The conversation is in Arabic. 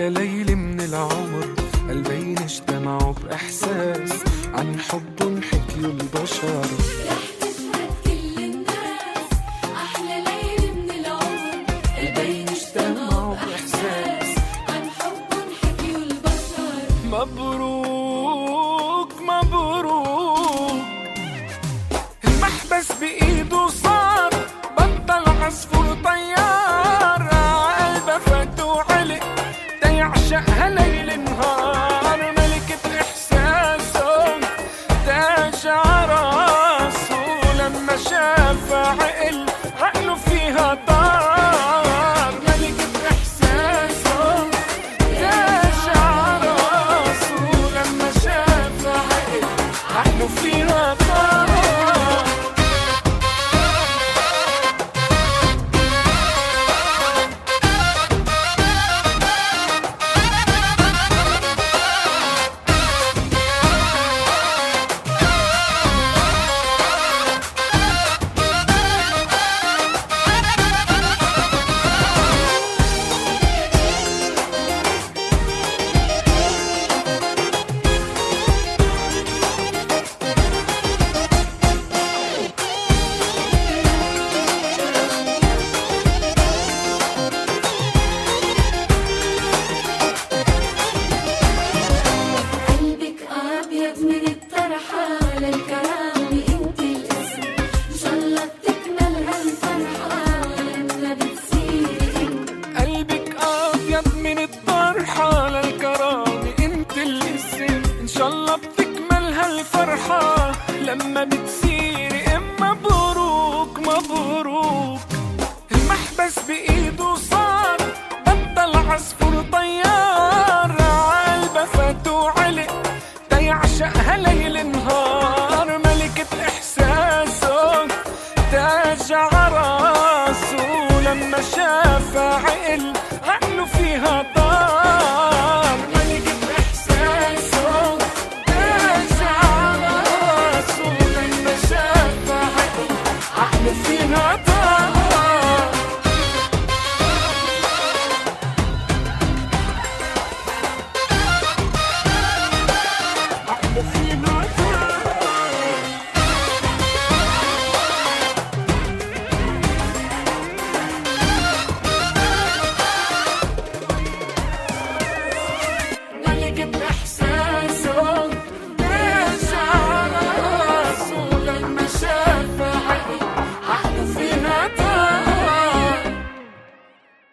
أحلى ليلة من العمر، قلبين اجتمعوا بإحساس عن حب حكيوا البشر. رح تشهد كل الناس أحلى ليلة من العمر، قلبين اجتمعوا بإحساس عن حب حكيوا البشر. مبروك مبروك، المحبس بإيده صار بطل عصفور طيار، قلبه فات وعلق تيعشقها ليل نهار، ملكة إحساسه تاج عراسه، لما شافها عقله فيها طار، ملكة إحساسه تاج عراسه، لما شافها عقله فيها طار. للكرامة انت الاسم، ان شاء الله بتكمل هالفرحة